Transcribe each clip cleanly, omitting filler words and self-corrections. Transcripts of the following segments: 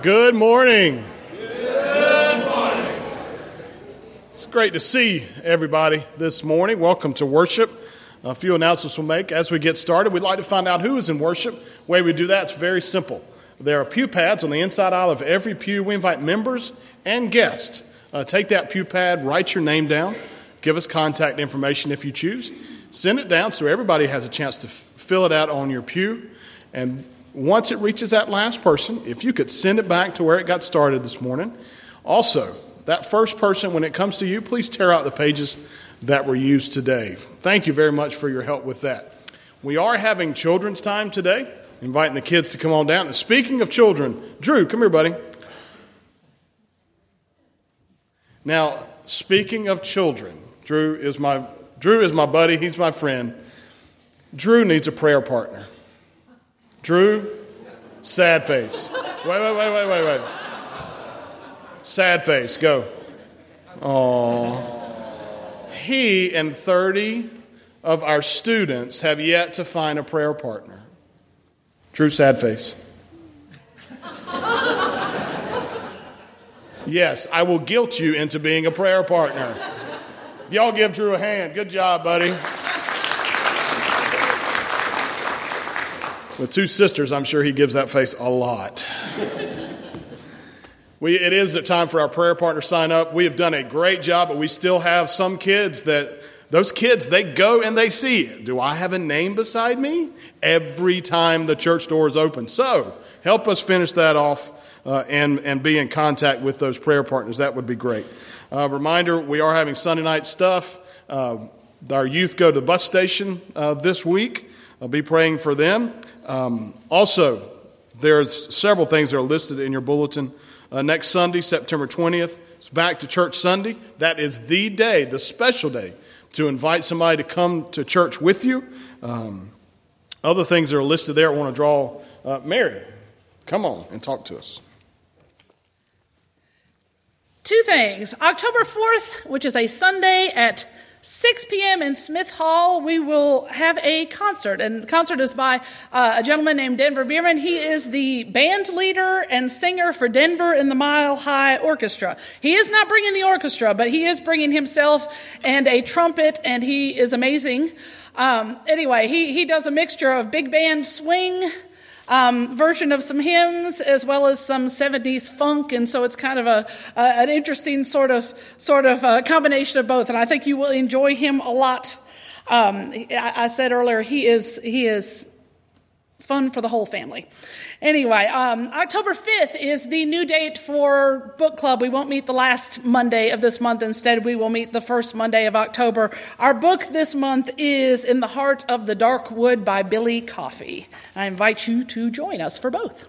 Good morning. Good morning. It's great to see everybody this morning. Welcome to worship. A few announcements we'll make as we get started. We'd like to find out who is in worship. The way we do that is very simple. There are pew pads on the inside aisle of every pew. We invite members and guests. Take that pew pad, write your name down, give us contact information if you choose. Send it down so everybody has a chance to fill it out on your pew. And once it reaches that last person, if you could send it back to where it got started this morning. Also, that first person, when it comes to you, please tear out the pages that were used today. Thank you very much for your help with that. We are having children's time today, inviting the kids to come on down. And speaking of children, Drew, come here, buddy. Now, speaking of children, Drew is my buddy. He's my friend. Drew needs a prayer partner. Drew, sad face. Wait. Sad face, go. Aww. He and 30 of our students have yet to find a prayer partner. Drew, sad face. Yes, I will guilt you into being a prayer partner. Y'all give Drew a hand. Good job, buddy. With two sisters, I'm sure he gives that face a lot. It is a time for our prayer partner sign up. We have done a great job, but we still have some kids they go and they see, do I have a name beside me? Every time the church door is open. So help us finish that off and be in contact with those prayer partners. That would be great. Reminder, we are having Sunday night stuff. Our youth go to the bus station this week. I'll be praying for them. Also, there's several things that are listed in your bulletin. Next Sunday, September 20th, it's Back to Church Sunday. That is the day, the special day, to invite somebody to come to church with you. Other things that are listed there, I want to draw. Mary, come on and talk to us. Two things. October 4th, which is a Sunday at 6 p.m. in Smith Hall, we will have a concert. And the concert is by a gentleman named Denver Bierman. He is the band leader and singer for Denver and the Mile High Orchestra. He is not bringing the orchestra, but he is bringing himself and a trumpet, and he is amazing. Anyway, he does a mixture of big band swing, version of some hymns as well as some 70s funk, and so it's kind of an interesting sort of combination of both, and I think you will enjoy him a lot. I said earlier he is fun for the whole family. Anyway, October 5th is the new date for book club. We won't meet the last Monday of this month. Instead, we will meet the first Monday of October. Our book this month is In the Heart of the Dark Wood by Billy Coffey. I invite you to join us for both.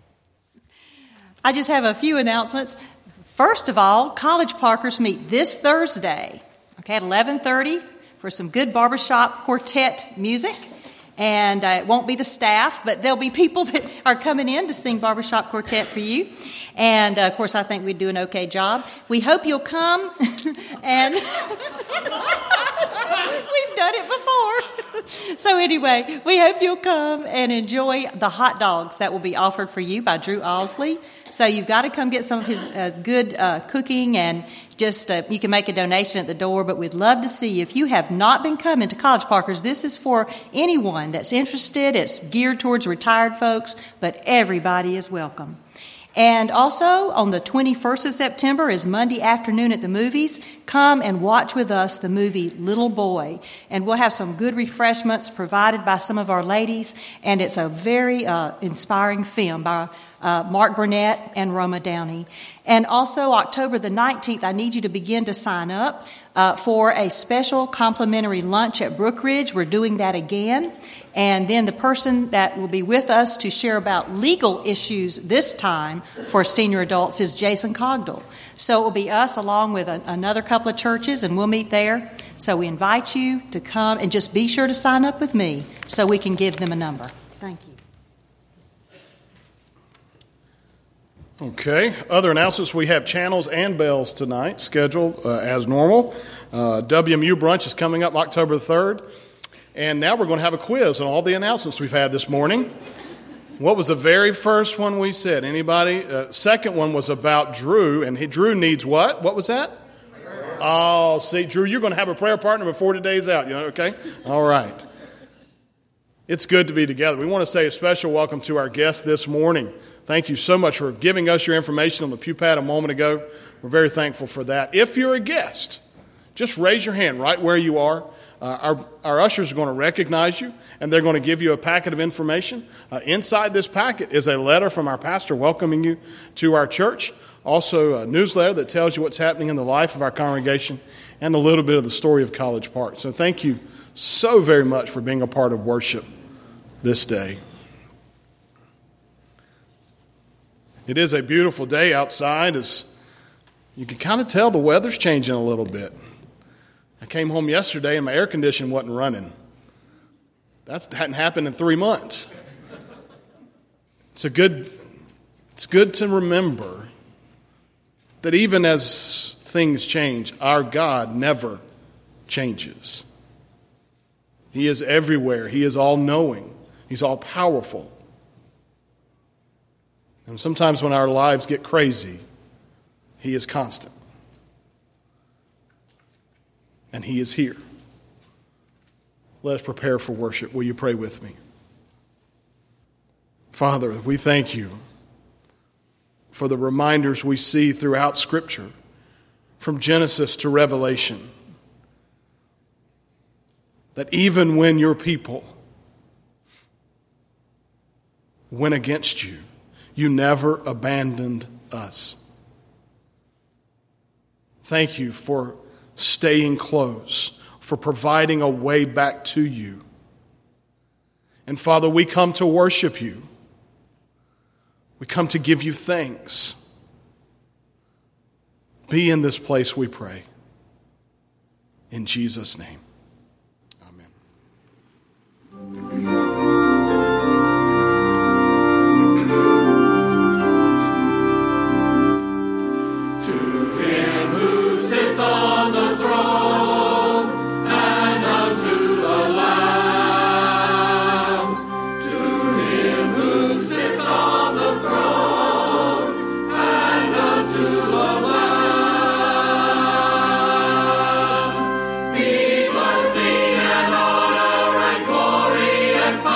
I just have a few announcements. First of all, College Parkers meet this Thursday, at 11:30 for some good barbershop quartet music. And it won't be the staff, but there'll be people that are coming in to sing barbershop quartet for you. And, of course, I think we do an okay job. We hope you'll come. And we've done it before. So anyway, we hope you'll come and enjoy the hot dogs that will be offered for you by Drew Owsley. So you've got to come get some of his good cooking, and just you can make a donation at the door. But we'd love to see you. If you have not been coming to College Parkers, this is for anyone that's interested. It's geared towards retired folks, but everybody is welcome. And also, on the 21st of September is Monday afternoon at the movies. Come and watch with us the movie Little Boy. And we'll have some good refreshments provided by some of our ladies. And it's a very inspiring film by Mark Burnett and Roma Downey. And also, October the 19th, I need you to begin to sign up for a special complimentary lunch at Brookridge. We're doing that again. And then the person that will be with us to share about legal issues this time for senior adults is Jason Cogdell. So it will be us along with another couple of churches, and we'll meet there. So we invite you to come, and just be sure to sign up with me so we can give them a number. Thank you. Okay. Other announcements, we have channels and bells tonight scheduled as normal. WMU brunch is coming up October 3rd. And now we're going to have a quiz on all the announcements we've had this morning. What was the very first one we said? Anybody? Second one was about Drew, and Drew needs what? What was that? Prayer. Oh, see, Drew, you're going to have a prayer partner before today's out. You know, okay? All right. It's good to be together. We want to say a special welcome to our guest this morning. Thank you so much for giving us your information on the pew pad a moment ago. We're very thankful for that. If you're a guest, just raise your hand right where you are. Our ushers are going to recognize you, and they're going to give you a packet of information. Inside this packet is a letter from our pastor welcoming you to our church. Also, a newsletter that tells you what's happening in the life of our congregation and a little bit of the story of College Park. So thank you so very much for being a part of worship this day. It is a beautiful day outside. As you can kind of tell the weather's changing a little bit. I came home yesterday and my air conditioning wasn't running. That hadn't happened in 3 months. It's good to remember that even as things change, our God never changes. He is everywhere. He is all-knowing. He's all-powerful. And sometimes when our lives get crazy, He is constant. And He is here. Let us prepare for worship. Will you pray with me? Father, we thank you for the reminders we see throughout Scripture, from Genesis to Revelation, that even when your people went against you, you never abandoned us. Thank you for staying close, for providing a way back to you. And Father, we come to worship you. We come to give you thanks. Be in this place, we pray. In Jesus' name, amen. Be blessing and honor and glory and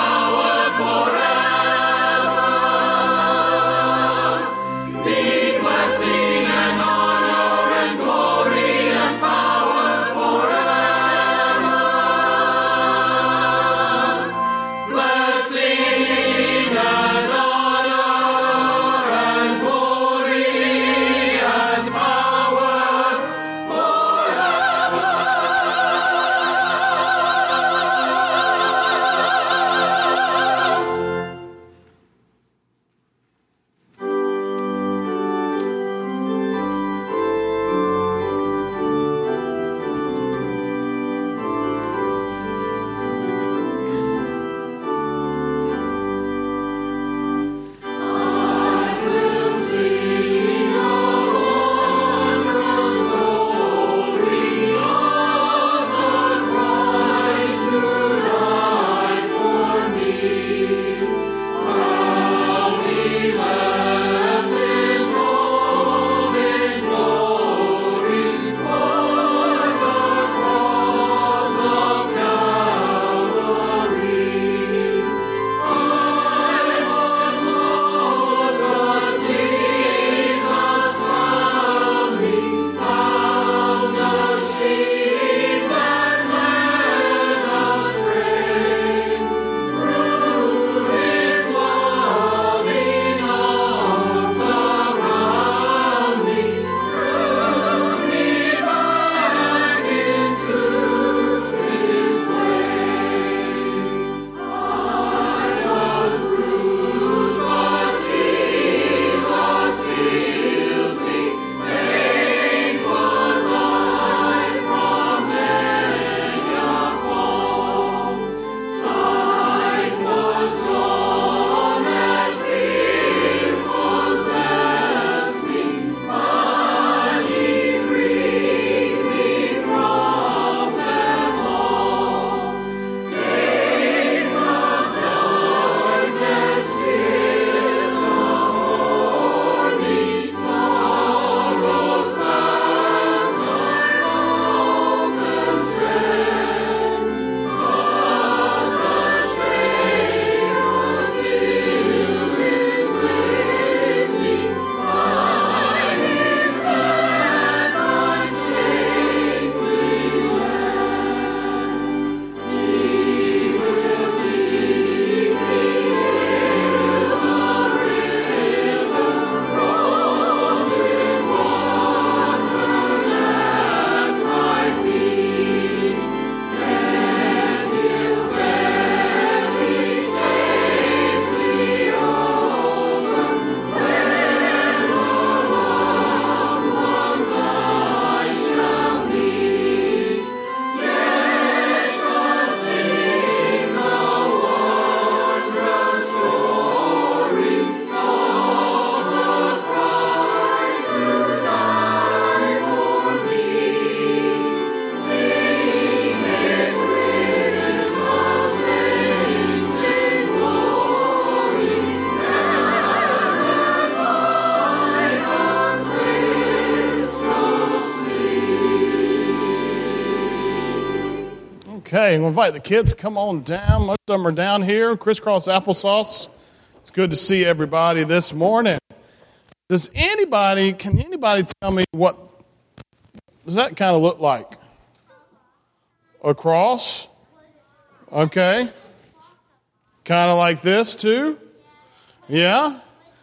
Okay, we'll invite the kids. Come on down. Most of them are down here. Crisscross applesauce. It's good to see everybody this morning. Can anybody tell me what does that kind of look like? A cross? Okay. Kind of like this too? Yeah?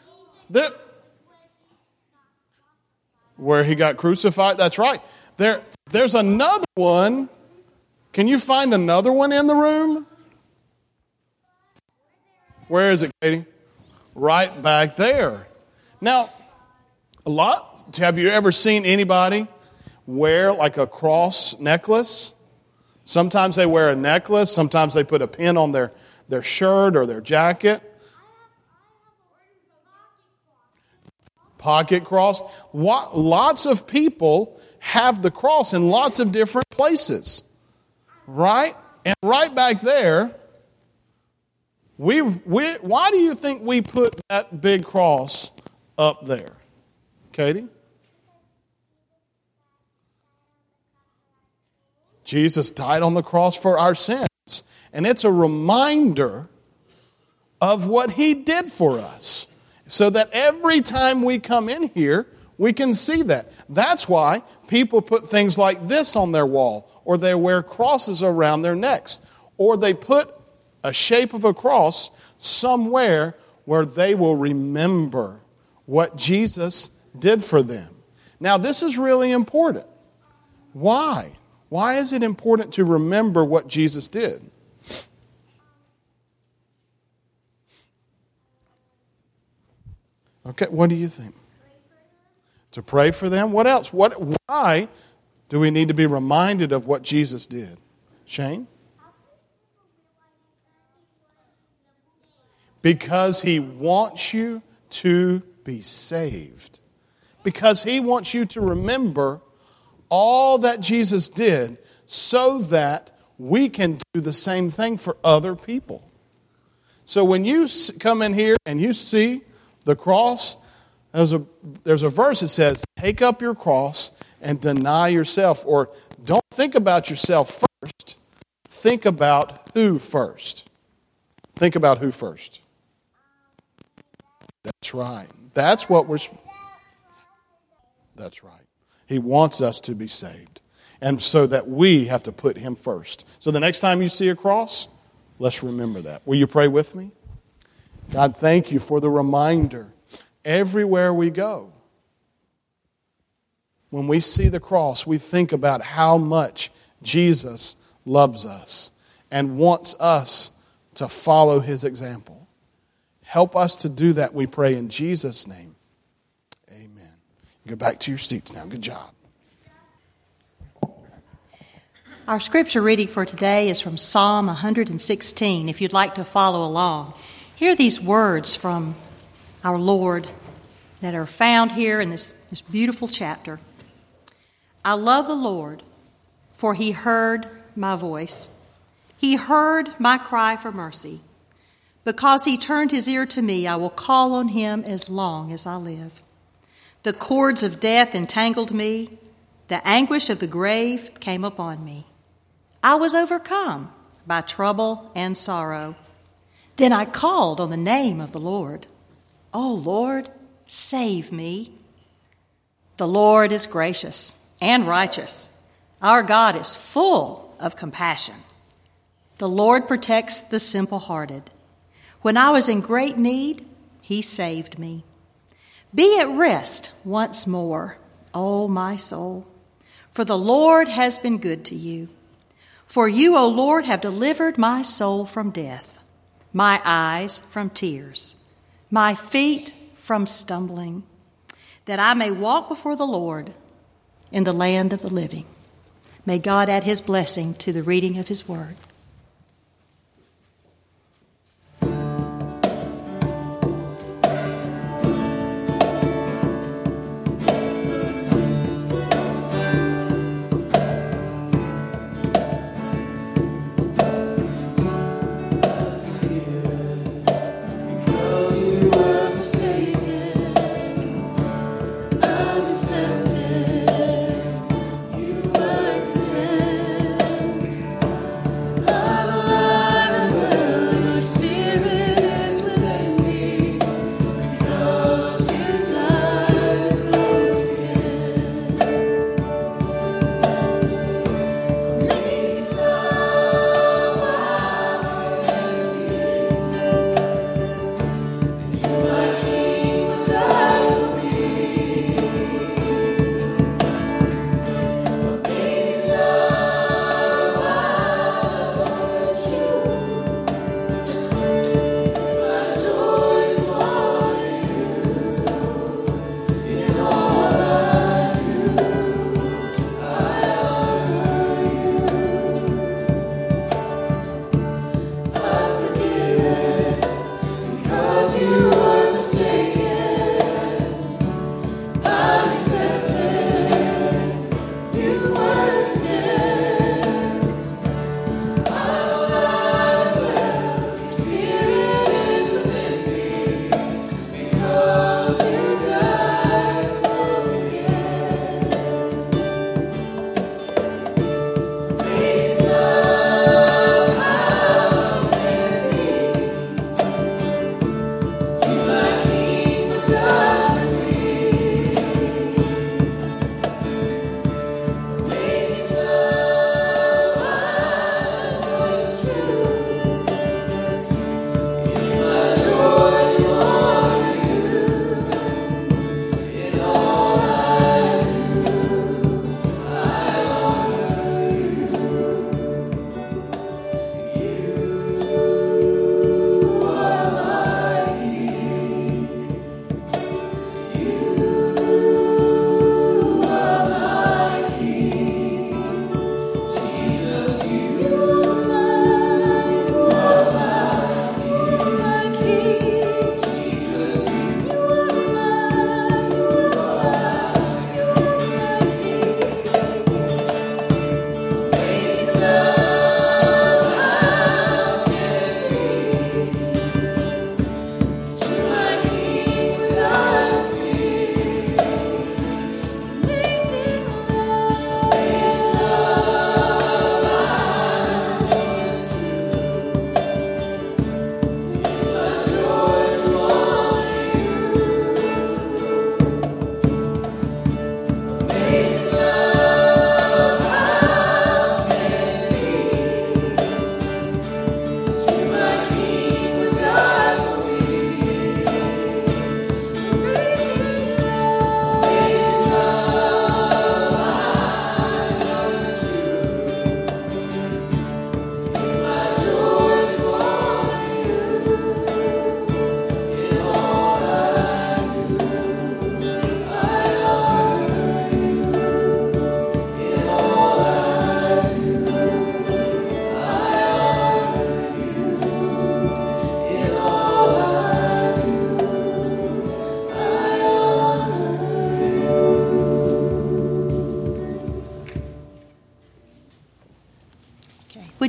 Where he got crucified? That's right. There's another one. Can you find another one in the room? Where is it, Katie? Right back there. Now, have you ever seen anybody wear like a cross necklace? Sometimes they wear a necklace. Sometimes they put a pin on their shirt or their jacket. Pocket cross. Lots of people have the cross in lots of different places. Right? And right back there, why do you think we put that big cross up there? Katie? Jesus died on the cross for our sins. And it's a reminder of what he did for us. So that every time we come in here, we can see that. That's why people put things like this on their wall, or they wear crosses around their necks, or they put a shape of a cross somewhere where they will remember what Jesus did for them. Now, this is really important. Why? Why is it important to remember what Jesus did? Okay, what do you think? To pray for them? What else? Why do we need to be reminded of what Jesus did? Shane? Because he wants you to be saved. Because he wants you to remember all that Jesus did so that we can do the same thing for other people. So when you come in here and you see the cross, there's a verse that says, take up your cross and deny yourself. Or don't think about yourself first. Think about who first. Think about who first. That's right. That's right. He wants us to be saved. And so that we have to put him first. So the next time you see a cross, let's remember that. Will you pray with me? God, thank you for the reminder. Everywhere we go, when we see the cross, we think about how much Jesus loves us and wants us to follow his example. Help us to do that, we pray in Jesus' name. Amen. Go back to your seats now. Good job. Our scripture reading for today is from Psalm 116, if you'd like to follow along. Hear these words from our Lord that are found here in this beautiful chapter. I love the Lord, for he heard my voice. He heard my cry for mercy. Because he turned his ear to me, I will call on him as long as I live. The cords of death entangled me. The anguish of the grave came upon me. I was overcome by trouble and sorrow. Then I called on the name of the Lord. O Lord, save me. The Lord is gracious and righteous. Our God is full of compassion. The Lord protects the simple-hearted. When I was in great need, he saved me. Be at rest once more, O my soul, for the Lord has been good to you. For you, O Lord, have delivered my soul from death, my eyes from tears, my feet from stumbling, that I may walk before the Lord in the land of the living. May God add his blessing to the reading of his word.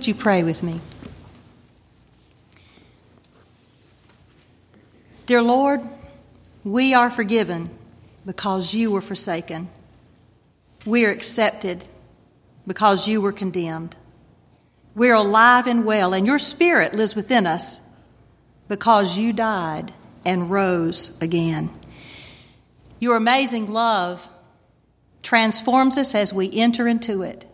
Would you pray with me? Dear Lord, we are forgiven because you were forsaken. We are accepted because you were condemned. We are alive and well, and your Spirit lives within us because you died and rose again. Your amazing love transforms us as we enter into it.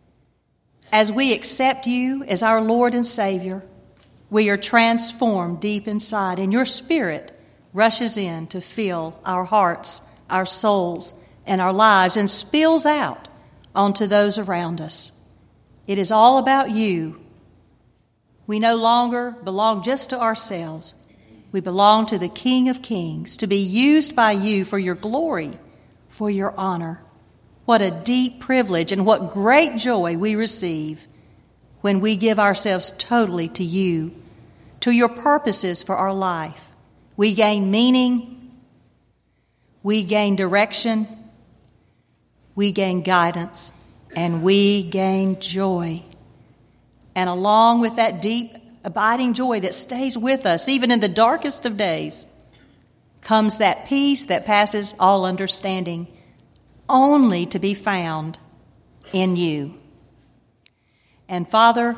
As we accept you as our Lord and Savior, we are transformed deep inside, and your Spirit rushes in to fill our hearts, our souls, and our lives, and spills out onto those around us. It is all about you. We no longer belong just to ourselves. We belong to the King of Kings, to be used by you for your glory, for your honor. What a deep privilege and what great joy we receive when we give ourselves totally to you, to your purposes for our life. We gain meaning, we gain direction, we gain guidance, and we gain joy. And along with that deep, abiding joy that stays with us even in the darkest of days, comes that peace that passes all understanding, only to be found in you. And Father,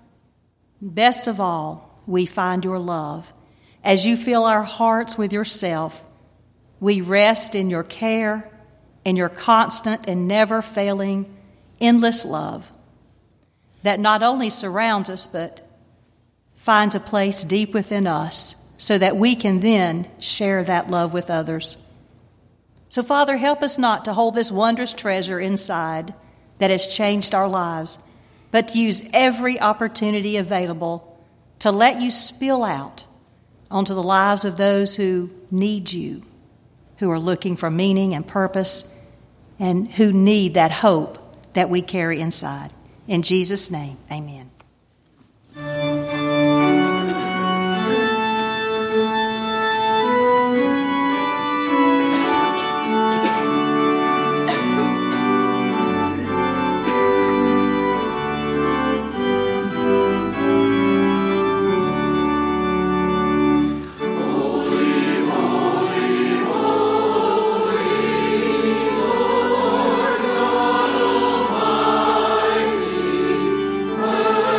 best of all, we find your love. As you fill our hearts with yourself, we rest in your care, in your constant and never failing, endless love that not only surrounds us, but finds a place deep within us so that we can then share that love with others. So, Father, help us not to hold this wondrous treasure inside that has changed our lives, but to use every opportunity available to let you spill out onto the lives of those who need you, who are looking for meaning and purpose, and who need that hope that we carry inside. In Jesus' name, amen. Holy,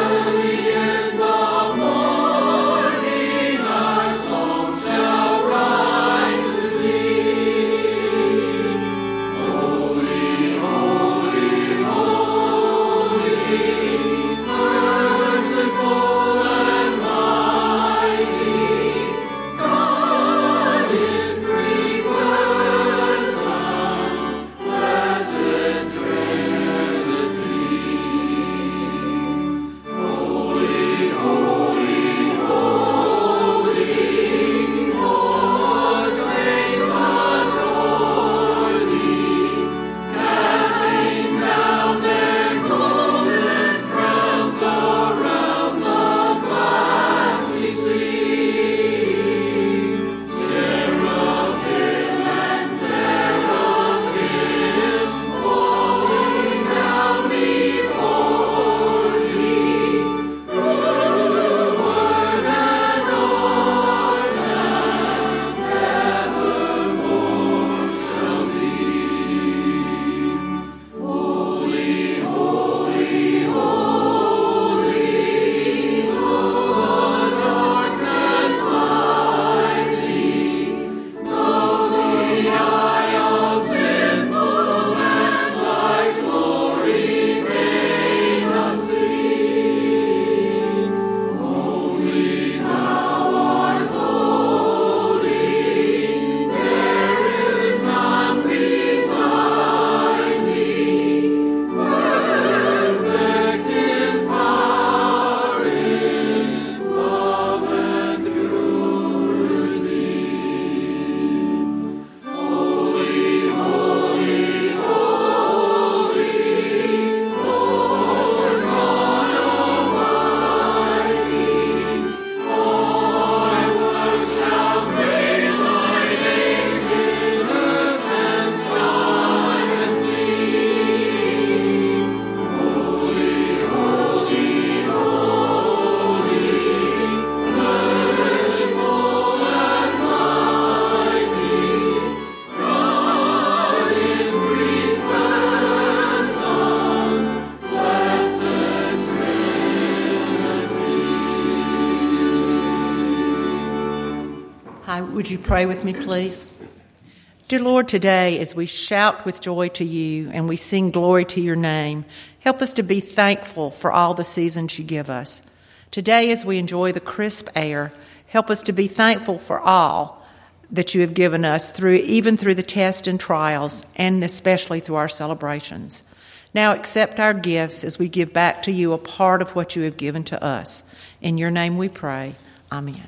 Would you pray with me, please? Dear Lord, today as we shout with joy to you and we sing glory to your name, help us to be thankful for all the seasons you give us. Today as we enjoy the crisp air, help us to be thankful for all that you have given us, even through the tests and trials, and especially through our celebrations. Now accept our gifts as we give back to you a part of what you have given to us. In your name we pray. Amen.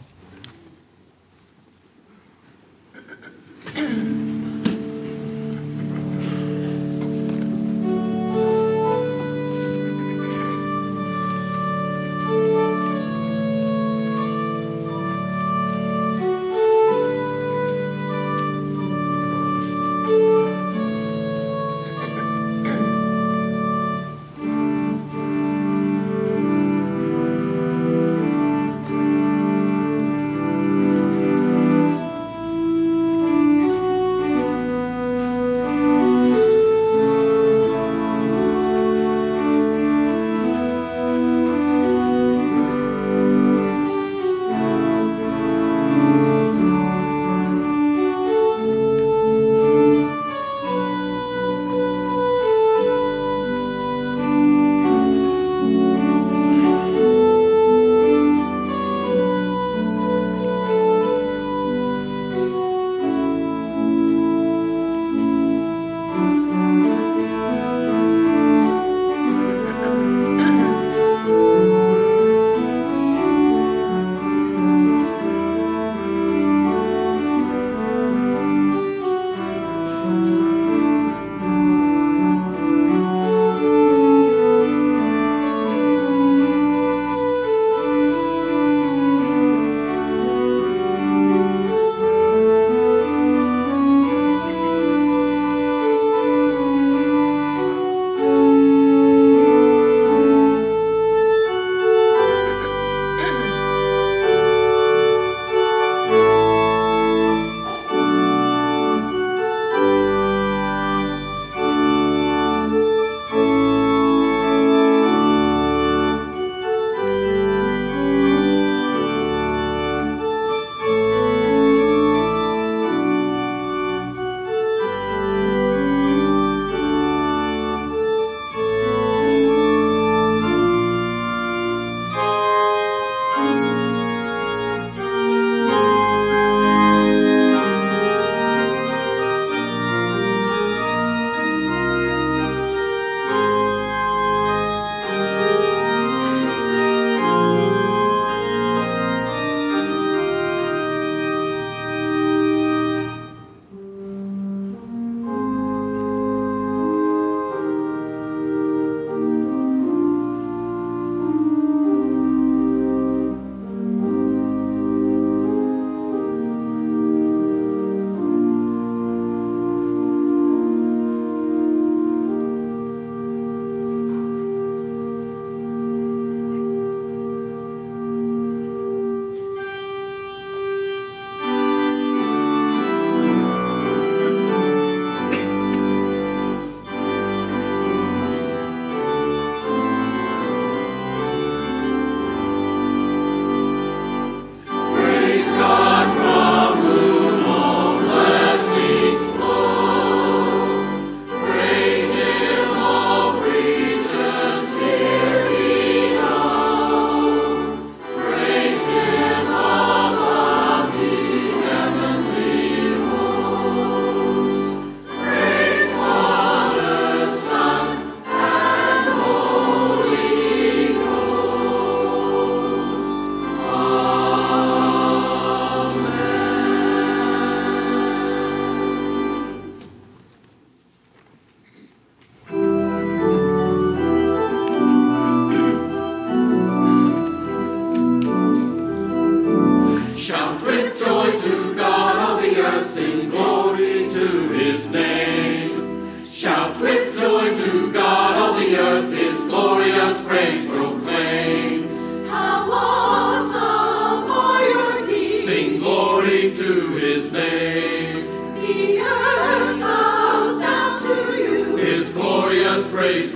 praise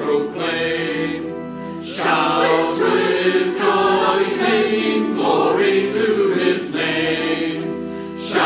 proclaim. Shout with joy, sing glory to his name. Shout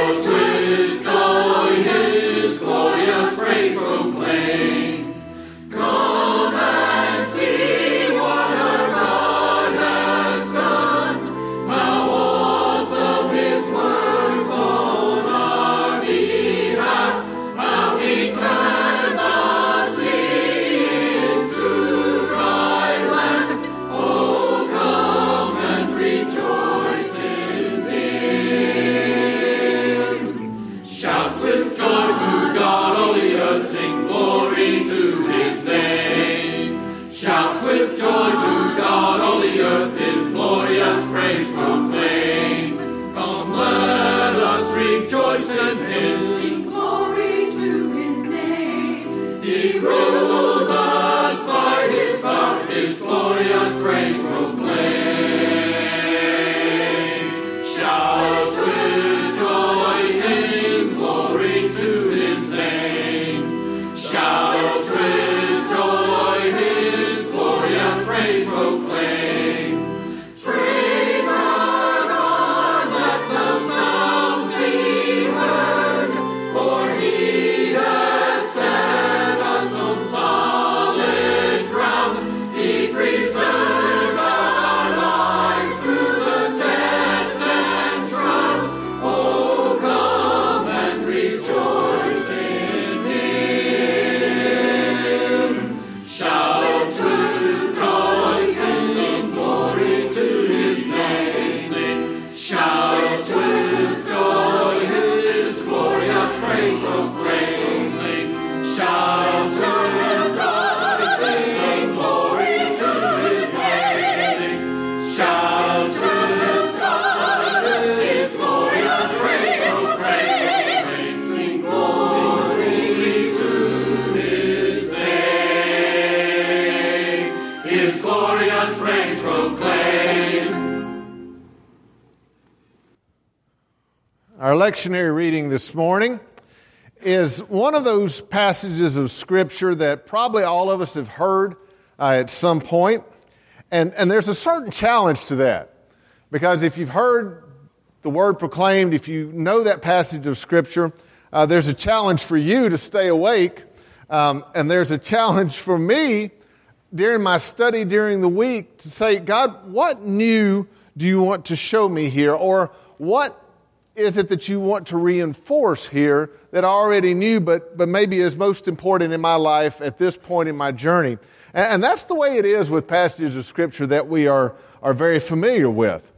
Our lectionary reading this morning is one of those passages of Scripture that probably all of us have heard at some point. And there's a certain challenge to that. Because if you've heard the word proclaimed, if you know that passage of Scripture, there's a challenge for you to stay awake. And there's a challenge for me during my study during the week to say, God, what new do you want to show me here? Or what is it that you want to reinforce here that I already knew, but maybe is most important in my life at this point in my journey? And that's the way it is with passages of Scripture that we are very familiar with.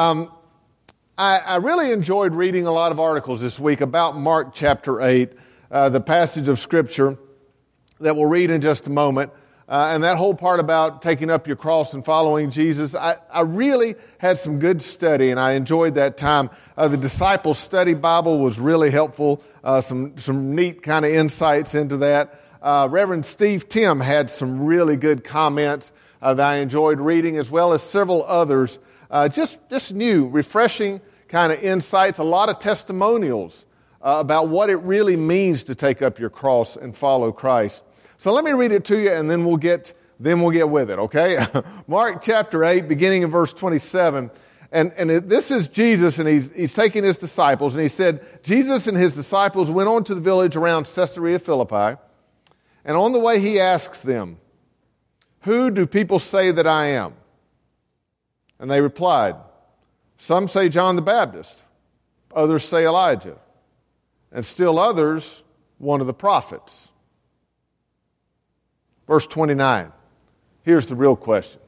I really enjoyed reading a lot of articles this week about Mark chapter 8, the passage of Scripture that we'll read in just a moment. And that whole part about taking up your cross and following Jesus, I really had some good study, and I enjoyed that time. The Disciples Study Bible was really helpful, some neat kind of insights into that. Reverend Steve Tim had some really good comments that I enjoyed reading, as well as several others. Just new, refreshing kind of insights, a lot of testimonials about what it really means to take up your cross and follow Christ. So let me read it to you, and then we'll get with it, okay? Mark chapter 8, beginning in verse 27. And this is Jesus, and he's taking his disciples, and he said, Jesus and his disciples went on to the village around Caesarea Philippi, and on the way he asks them, "Who do people say that I am?" And they replied, "Some say John the Baptist, others say Elijah, and still others, one of the prophets." Verse 29, here's the real question.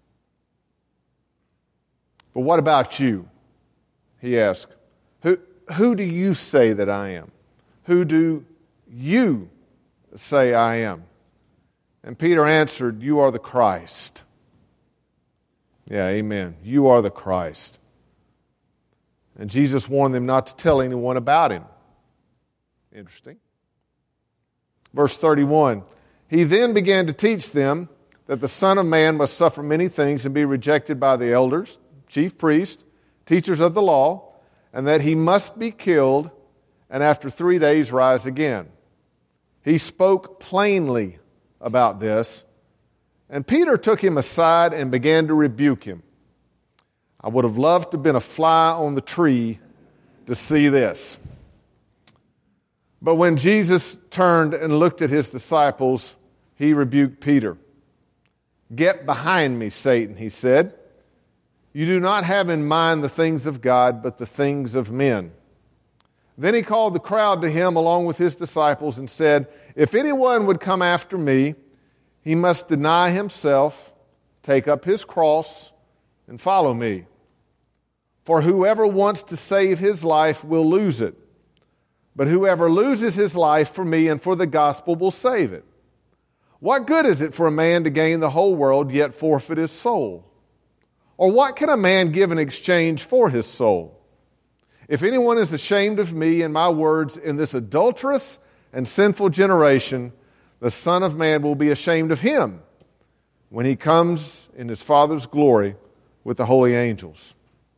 "But what about you?" he asked. Who do you say that I am? Who do you say I am? And Peter answered, "You are the Christ." Yeah, amen. You are the Christ. And Jesus warned them not to tell anyone about him. Interesting. Verse 31, he then began to teach them that the Son of Man must suffer many things and be rejected by the elders, chief priests, teachers of the law, and that he must be killed and after 3 days rise again. He spoke plainly about this, and Peter took him aside and began to rebuke him. I would have loved to have been a fly on the tree to see this. But when Jesus turned and looked at his disciples, he rebuked Peter. "Get behind me, Satan," he said. "You do not have in mind the things of God, but the things of men." Then he called the crowd to him along with his disciples and said, "If anyone would come after me, he must deny himself, take up his cross, and follow me. For whoever wants to save his life will lose it. But whoever loses his life for me and for the gospel will save it. What good is it for a man to gain the whole world yet forfeit his soul? Or what can a man give in exchange for his soul? If anyone is ashamed of me and my words in this adulterous and sinful generation, the Son of Man will be ashamed of him when he comes in his Father's glory with the holy angels."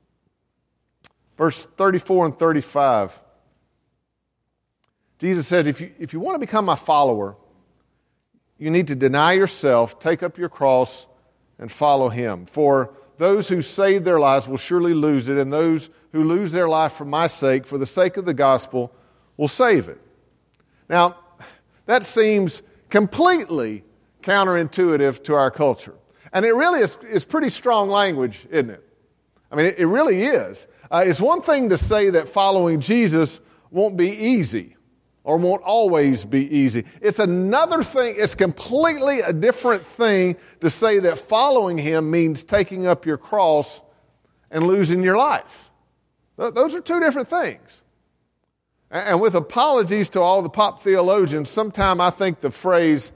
Verse 34 and 35. Jesus said, if you want to become my follower, you need to deny yourself, take up your cross, and follow him. For those who save their lives will surely lose it, and those who lose their life for my sake, for the sake of the gospel, will save it. Now, that seems completely counterintuitive to our culture. And it really is pretty strong language, isn't it? I mean, it really is. It's one thing to say that following Jesus won't be easy or won't always be easy. It's another thing, it's completely a different thing to say that following him means taking up your cross and losing your life. Those are two different things. And with apologies to all the pop theologians, somehow I think the phrase,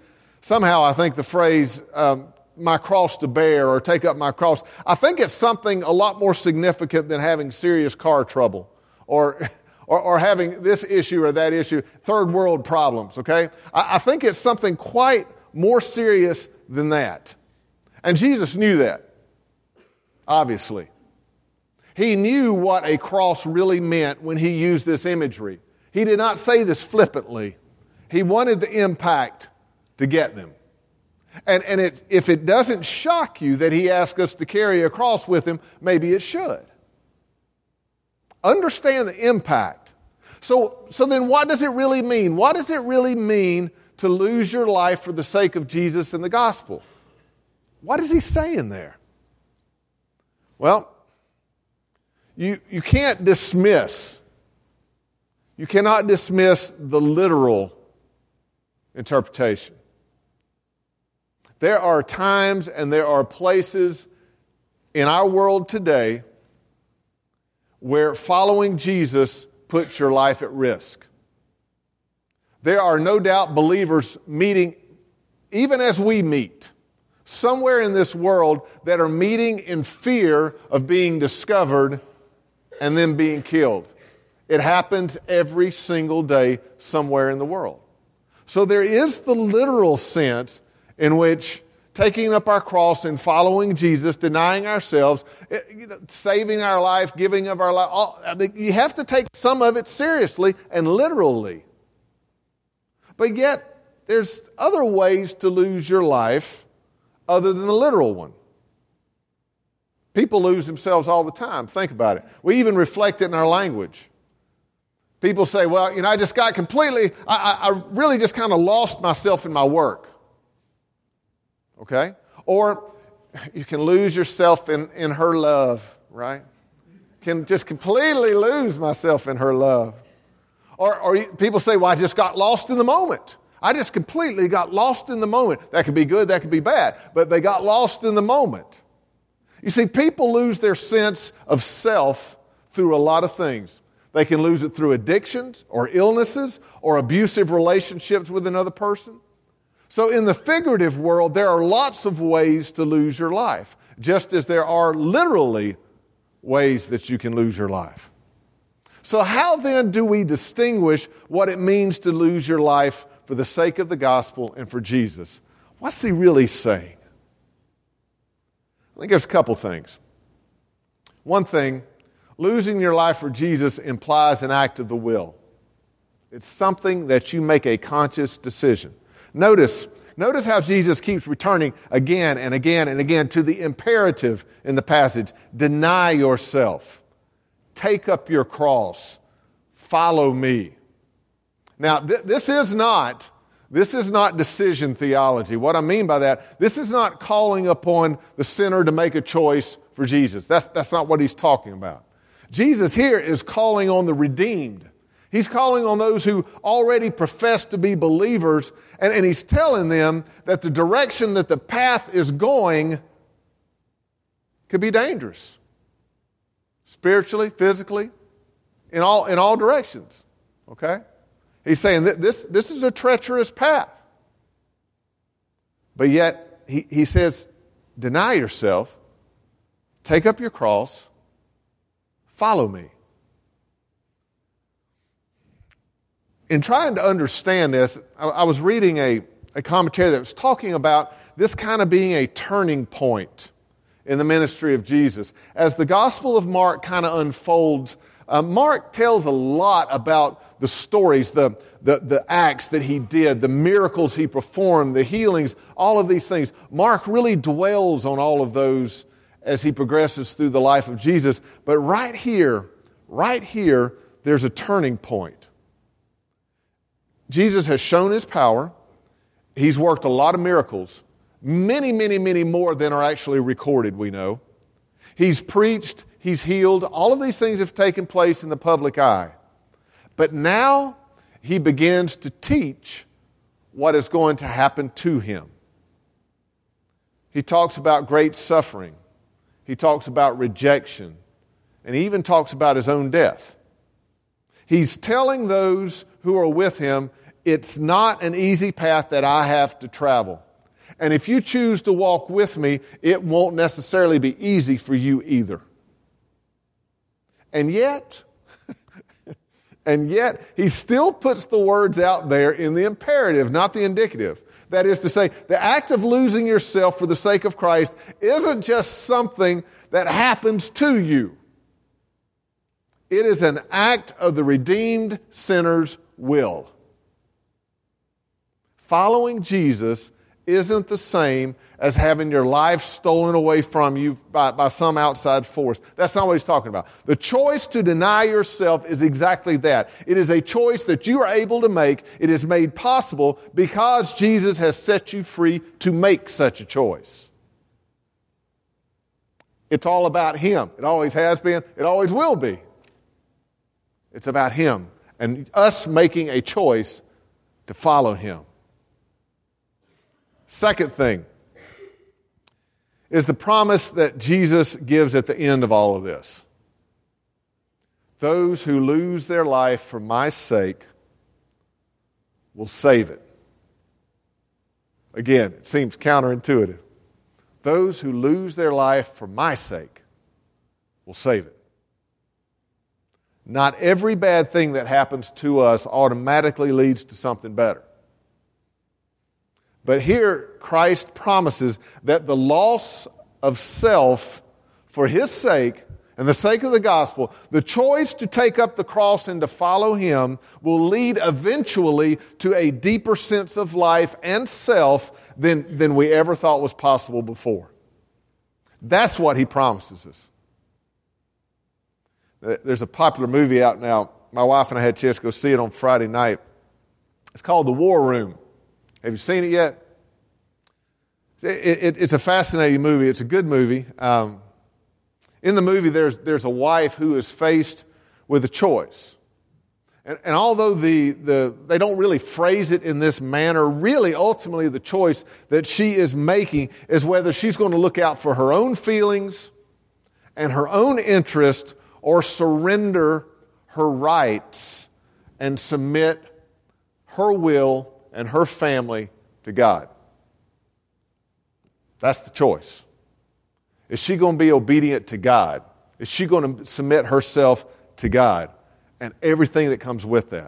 my cross to bear or take up my cross, I think it's something a lot more significant than having serious car trouble or having this issue or that issue, third world problems, okay? I think it's something quite more serious than that. And Jesus knew that, obviously. He knew what a cross really meant when he used this imagery. He did not say this flippantly. He wanted the impact to get them. And if it doesn't shock you that he asked us to carry a cross with him, maybe it should. Understand the impact. So then what does it really mean? What does it really mean to lose your life for the sake of Jesus and the gospel? What is he saying there? Well, you can't dismiss. You cannot dismiss the literal interpretation. There are times and there are places in our world today where following Jesus puts your life at risk. There are no doubt believers meeting, even as we meet, somewhere in this world that are meeting in fear of being discovered and then being killed. It happens every single day somewhere in the world. So there is the literal sense in which taking up our cross and following Jesus, denying ourselves, saving our life, giving of our life, you have to take some of it seriously and literally. But yet, there's other ways to lose your life other than the literal one. People lose themselves all the time. Think about it. We even reflect it in our language. People say, well, I just got completely, I really just kind of lost myself in my work. Okay? Or you can lose yourself in her love, right? Can just completely lose myself in her love. Or people say, well, I just got lost in the moment. I just completely got lost in the moment. That could be good, that could be bad, but they got lost in the moment. You see, people lose their sense of self through a lot of things. They can lose it through addictions or illnesses or abusive relationships with another person. So in the figurative world, there are lots of ways to lose your life, just as there are literally ways that you can lose your life. So how then do we distinguish what it means to lose your life for the sake of the gospel and for Jesus? What's he really saying? I think there's a couple things. One thing, losing your life for Jesus implies an act of the will. It's something that you make a conscious decision. Notice how Jesus keeps returning again and again and again to the imperative in the passage. Deny yourself. Take up your cross. follow me. Now, this is not decision theology. What I mean by that, this is not calling upon the sinner to make a choice for Jesus. That's not what he's talking about. Jesus here is calling on the redeemed. He's calling on those who already profess to be believers, and he's telling them that the direction that the path is going could be dangerous. Spiritually, physically, in all directions. Okay? He's saying that this is a treacherous path. But yet, he says, deny yourself, take up your cross, follow me. In trying to understand this, I was reading a commentary that was talking about this kind of being a turning point in the ministry of Jesus. As the Gospel of Mark kind of unfolds, Mark tells a lot about the stories, the acts that he did, the miracles he performed, the healings, all of these things. Mark really dwells on all of those as he progresses through the life of Jesus. But right here, there's a turning point. Jesus has shown his power. He's worked a lot of miracles. Many, many, many more than are actually recorded, we know. He's preached, he's healed. All of these things have taken place in the public eye. But now he begins to teach what is going to happen to him. He talks about great suffering. He talks about rejection. And he even talks about his own death. He's telling those who are with him, it's not an easy path that I have to travel. And if you choose to walk with me, it won't necessarily be easy for you either. And yet, he still puts the words out there in the imperative, not the indicative. That is to say, the act of losing yourself for the sake of Christ isn't just something that happens to you. It is an act of the redeemed sinner's will. Following Jesus isn't the same as having your life stolen away from you by some outside force. That's not what he's talking about. The choice to deny yourself is exactly that. It is a choice that you are able to make. It is made possible because Jesus has set you free to make such a choice. It's all about him. It always has been. It always will be. It's about him and us making a choice to follow him. Second thing is the promise that Jesus gives at the end of all of this. Those who lose their life for my sake will save it. Again, it seems counterintuitive. Those who lose their life for my sake will save it. Not every bad thing that happens to us automatically leads to something better. But here, Christ promises that the loss of self for his sake and the sake of the gospel, the choice to take up the cross and to follow him will lead eventually to a deeper sense of life and self than we ever thought was possible before. That's what he promises us. There's a popular movie out now. My wife and I had a chance to go see it on Friday night. It's called The War Room. Have you seen it yet? It's a fascinating movie. It's a good movie. In the movie, there's a wife who is faced with a choice. And although they don't really phrase it in this manner, really ultimately the choice that she is making is whether she's going to look out for her own feelings and her own interest or surrender her rights and submit her will and her family to God. That's the choice. Is she going to be obedient to God? Is she going to submit herself to God and everything that comes with that?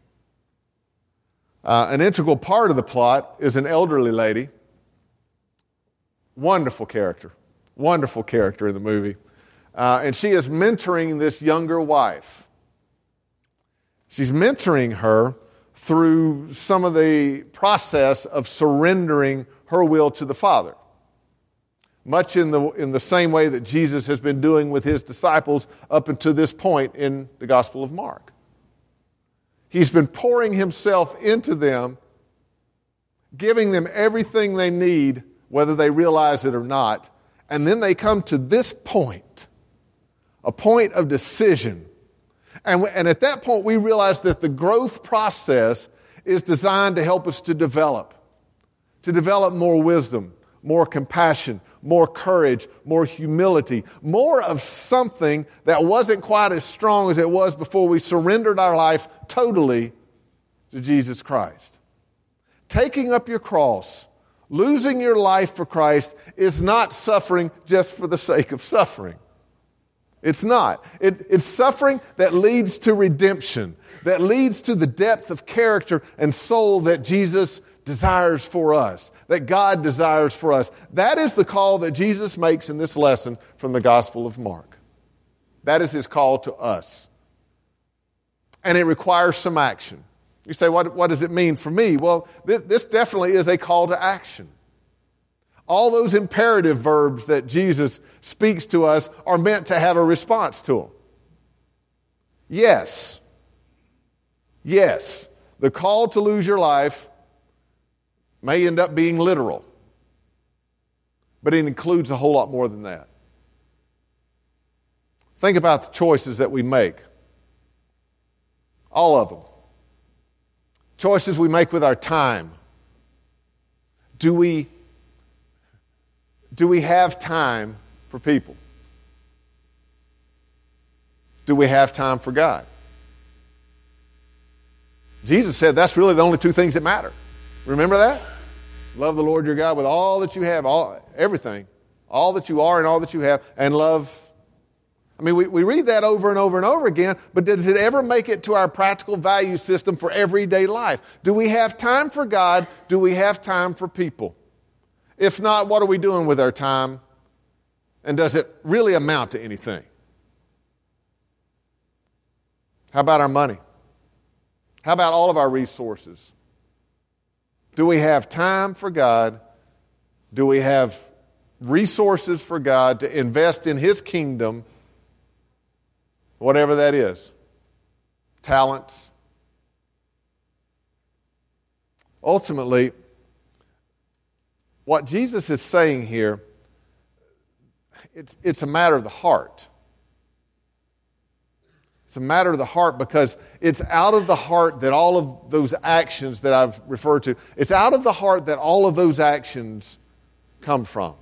An integral part of the plot is an elderly lady. Wonderful character in the movie. And she is mentoring this younger wife. She's mentoring her through some of the process of surrendering her will to the Father. Much in the same way that Jesus has been doing with his disciples up until this point in the Gospel of Mark. He's been pouring himself into them, giving them everything they need, whether they realize it or not. And then they come to this point, a point of decision. And at that point, we realize that the growth process is designed to help us to develop more wisdom, more compassion, more courage, more humility, more of something that wasn't quite as strong as it was before we surrendered our life totally to Jesus Christ. Taking up your cross, losing your life for Christ is not suffering just for the sake of suffering. It's not. It's suffering that leads to redemption, that leads to the depth of character and soul that Jesus desires for us, that God desires for us. That is the call that Jesus makes in this lesson from the Gospel of Mark. That is his call to us. And it requires some action. You say, what does it mean for me? Well, this definitely is a call to action. All those imperative verbs that Jesus speaks to us are meant to have a response to them. Yes. Yes. The call to lose your life may end up being literal, but it includes a whole lot more than that. Think about the choices that we make. All of them. Choices we make with our time. Do we have time for people? Do we have time for God? Jesus said that's really the only two things that matter. Remember that? Love the Lord your God with all that you have, everything, all that you are and all that you have, and love. I mean, we read that over and over and over again, but does it ever make it to our practical value system for everyday life? Do we have time for God? Do we have time for people? If not, what are we doing with our time? And does it really amount to anything? How about our money? How about all of our resources? Do we have time for God? Do we have resources for God to invest in his kingdom, whatever that is? Talents. Ultimately, what Jesus is saying here, it's a matter of the heart. It's a matter of the heart because it's out of the heart that all of those actions that I've referred to, it's out of the heart that all of those actions come from.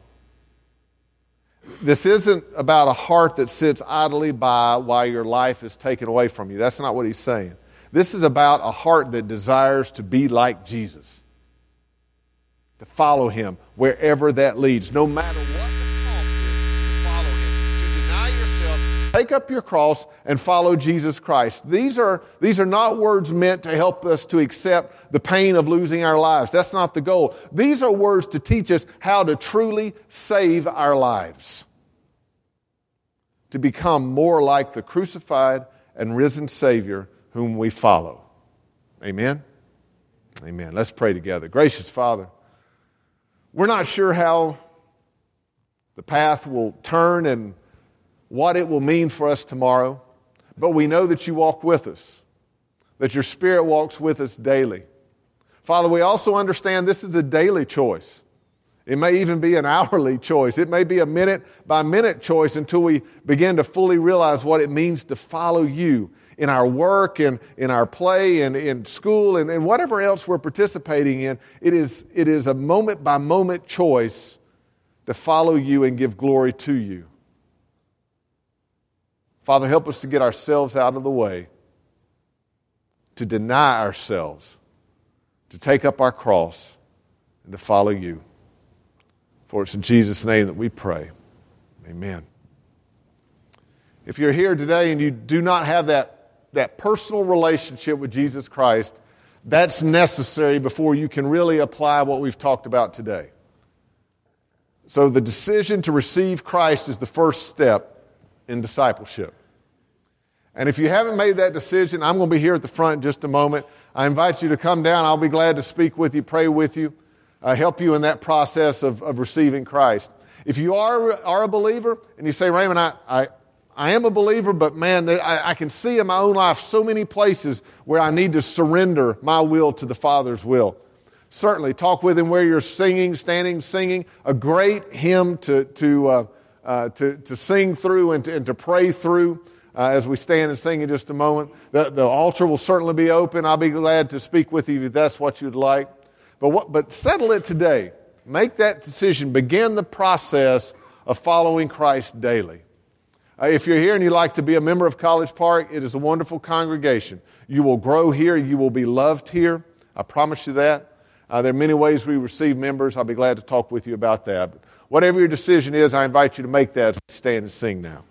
This isn't about a heart that sits idly by while your life is taken away from you. That's not what he's saying. This is about a heart that desires to be like Jesus, to follow him wherever that leads, no matter what the cost is, to follow him, to deny yourself, take up your cross, and follow Jesus Christ. These are not words meant to help us to accept the pain of losing our lives. That's not the goal. These are words to teach us how to truly save our lives, to become more like the crucified and risen Savior whom we follow. Amen? Amen. Let's pray together. Gracious Father, we're not sure how the path will turn and what it will mean for us tomorrow, but we know that you walk with us, that your Spirit walks with us daily. Father, we also understand this is a daily choice. It may even be an hourly choice. It may be a minute-by-minute choice until we begin to fully realize what it means to follow you in our work and in our play and in school and whatever else we're participating in. It is a moment-by-moment choice to follow you and give glory to you. Father, help us to get ourselves out of the way, to deny ourselves, to take up our cross, and to follow you. For it's in Jesus' name that we pray. Amen. If you're here today and you do not have that personal relationship with Jesus Christ, that's necessary before you can really apply what we've talked about today. So the decision to receive Christ is the first step in discipleship. And if you haven't made that decision, I'm going to be here at the front in just a moment. I invite you to come down. I'll be glad to speak with you, pray with you, help you in that process of receiving Christ. If you are a believer and you say, Raymond, I I am a believer, but man, I can see in my own life so many places where I need to surrender my will to the Father's will. Certainly, talk with Him where you're singing, standing, singing. A great hymn to sing through and to pray through as we stand and sing in just a moment. The altar will certainly be open. I'll be glad to speak with you if that's what you'd like. But settle it today. Make that decision. Begin the process of following Christ daily. If you're here and you'd like to be a member of College Park, it is a wonderful congregation. You will grow here. You will be loved here. I promise you that. There are many ways we receive members. I'll be glad to talk with you about that. But whatever your decision is, I invite you to make that as we stand and sing now.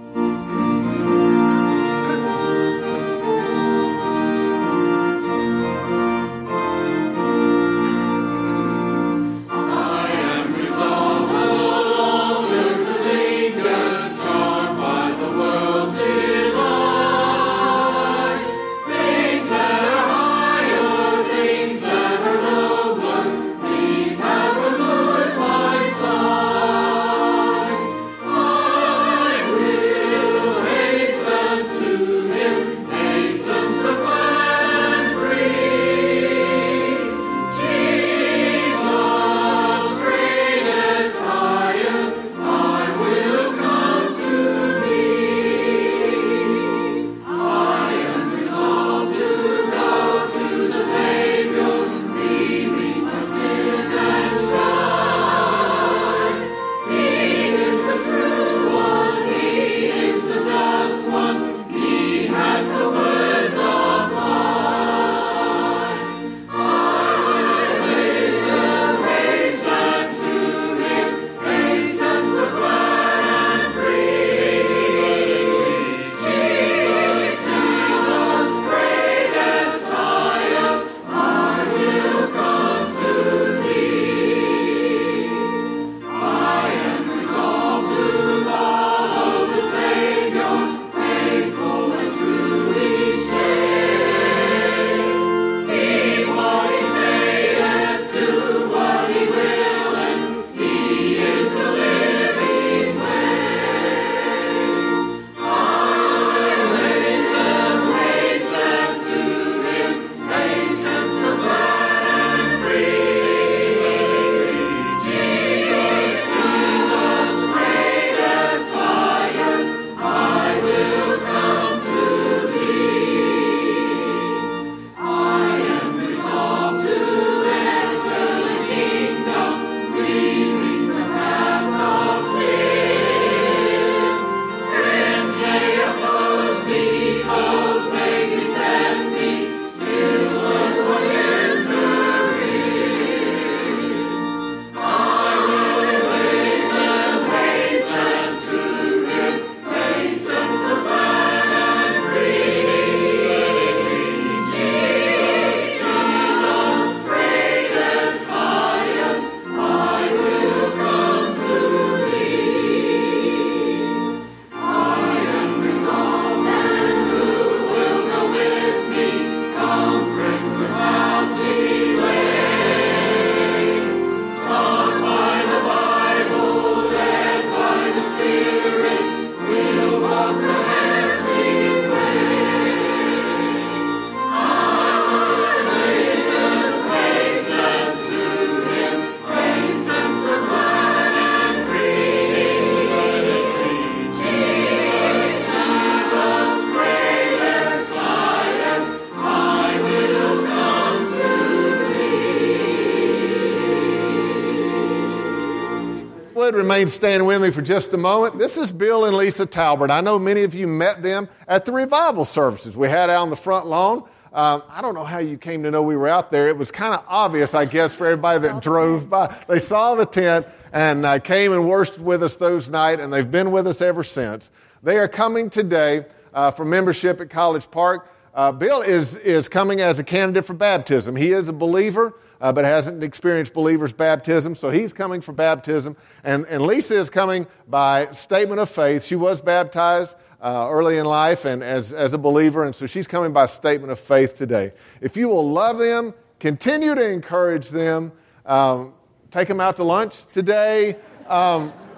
Remain standing with me for just a moment. This is Bill and Lisa Talbert. I know many of you met them at the revival services we had out on the front lawn. I don't know how you came to know we were out there. It was kind of obvious, I guess, for everybody that drove by. They saw the tent and came and worshiped with us those nights, and they've been with us ever since. They are coming today for membership at College Park. Bill is coming as a candidate for baptism. He is a believer, but hasn't experienced believer's baptism, so he's coming for baptism. And Lisa is coming by statement of faith. She was baptized early in life and as a believer, and so she's coming by statement of faith today. If you will love them, continue to encourage them, take them out to lunch today.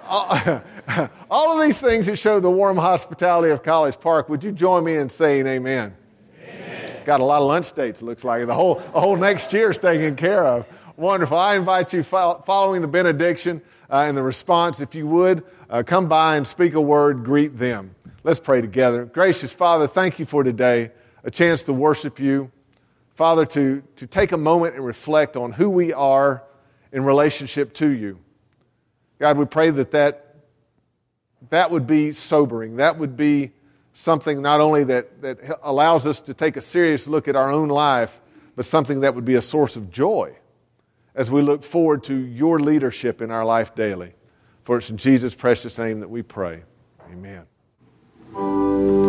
all of these things that show the warm hospitality of College Park, would you join me in saying amen? Amen. Got a lot of lunch dates, it looks like. The whole next year is taken care of. Wonderful. I invite you, following the benediction and the response, if you would, come by and speak a word, greet them. Let's pray together. Gracious Father, thank you for today, a chance to worship you. Father, to take a moment and reflect on who we are in relationship to you. God, we pray that would be sobering. That would be something not only that allows us to take a serious look at our own life, but something that would be a source of joy as we look forward to your leadership in our life daily. For it's in Jesus' precious name that we pray. Amen.